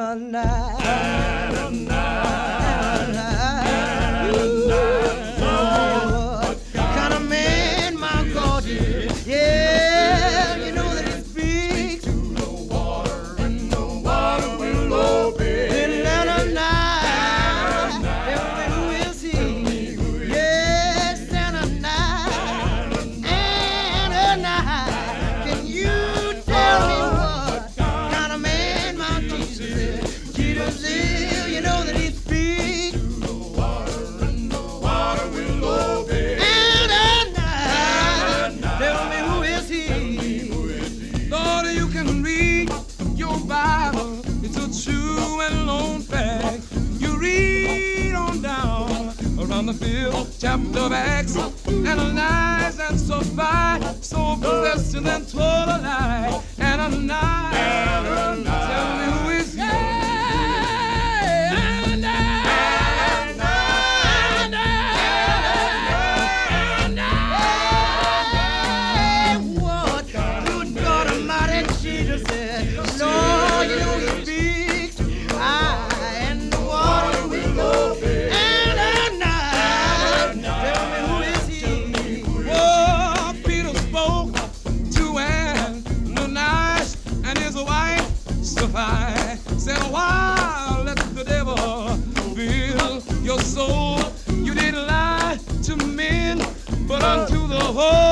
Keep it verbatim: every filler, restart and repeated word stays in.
Chapter of Acts, analyze and so fine, so possessing and total lie, analyze, analyze. Tell me who is he? Said, why let the devil fill your soul? You didn't lie to men, but unto the whole.